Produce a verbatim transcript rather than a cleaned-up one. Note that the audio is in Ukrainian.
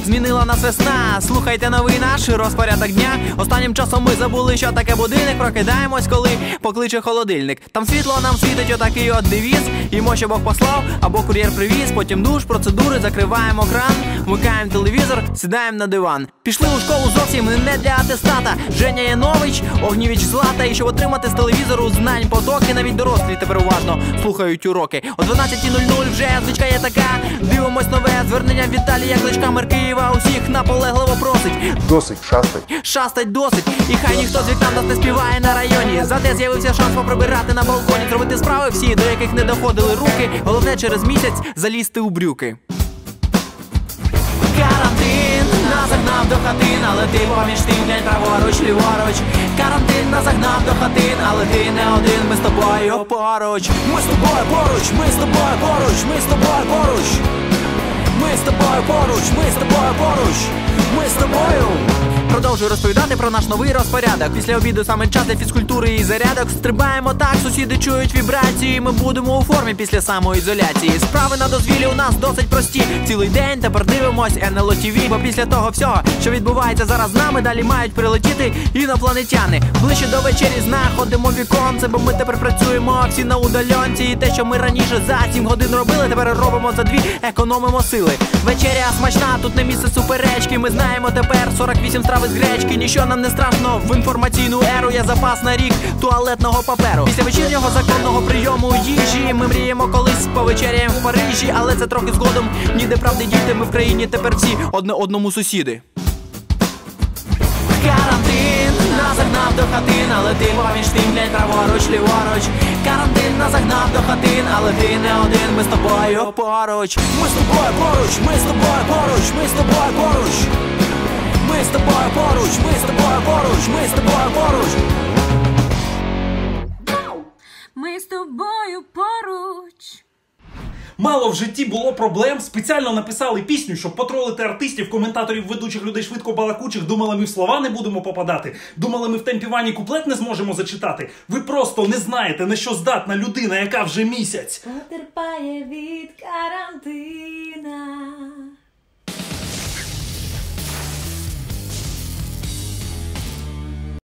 змінила нас весна. Слухайте новий наш розпорядок дня. Останнім часом ми забули, що таке будильник. Прокидаємось, коли покличе холодильник. Там світло нам світить отакий от девіз. Їмо, що Бог послав, або кур'єр привіз. Потім душ, процедури, закриваємо кран, вмикаємо телевізор, сідаємо на диван. Пішли у школу зовсім не для атестата. Женя Янович, Огнєвіч Злата. І щоб отримати з телевізору знань потоки, навіть дорослі тепер уважно слухають уроки. О дванадцятій нуль нуль вже звичка є така. Дивимось нове звернення Віталія Кличка. Мер Києва усіх наполегливо просить: досить шастать. Шастать досить. І хай ніхто з вікна нас не співає на районі. Зате з'явився шанс поприбирати на балконі. Зробити справи всі, до яких не доходили руки. Головне через місяць залізти у брюки. Карантин нас загнав до хатин, але ти поміж тим, глянь праворуч, ліворуч. Карантин нас загнав до хатин, але ти не один, ми з тобою поруч. Ми з тобою поруч, ми з тобою поруч, ми з тобою поруч. Ми з тобою поруч, ми з тобою поруч, ми з тобою. Продовжую розповідати про наш новий розпорядок. Після обіду саме час для фізкультури і зарядок. Стрибаємо так, сусіди чують вібрації. Ми будемо у формі після самоізоляції. Справи на дозвіллі у нас досить прості. Цілий день тепер дивимось ен ел о ті ві. Бо після того всього, що відбувається зараз з нами, далі мають прилетіти інопланетяни. Ближче до вечері знаходимо віконце, бо ми тепер працюємо всі на удальонці. І те, що ми раніше за сім годин робили, тепер робимо за дві, економимо сили. Вечеря смачна, тут не місце суперечки. Ми знаємо тепер сорок вісім страв з гречки. Ніщо нам не страшно, в інформаційну еру є запас на рік туалетного паперу. Після вечірнього законного прийому їжі ми мріємо колись повечеряємо в Парижі. Але це трохи згодом, ніде правди діти, ми в країні тепер всі одне одному сусіди. Карантин нас загнав до хатин, але ти поміж тим, глянь праворуч, ліворуч. Карантин нас загнав до хатин, але ти не один, ми з тобою поруч. Ми з тобою поруч, ми з тобою поруч, ми з тобою поруч. Ми з тобою поруч, ми з тобою поруч, ми з тобою поруч. Ми з тобою поруч. Мало в житті було проблем, спеціально написали пісню, щоб потролити артистів, коментаторів, ведучих, людей швидко балакучих. Думали, ми в слова не будемо попадати. Думали, ми в темпі Вані куплет не зможемо зачитати. Ви просто не знаєте, на що здатна людина, яка вже місяць Потерпає від карантина.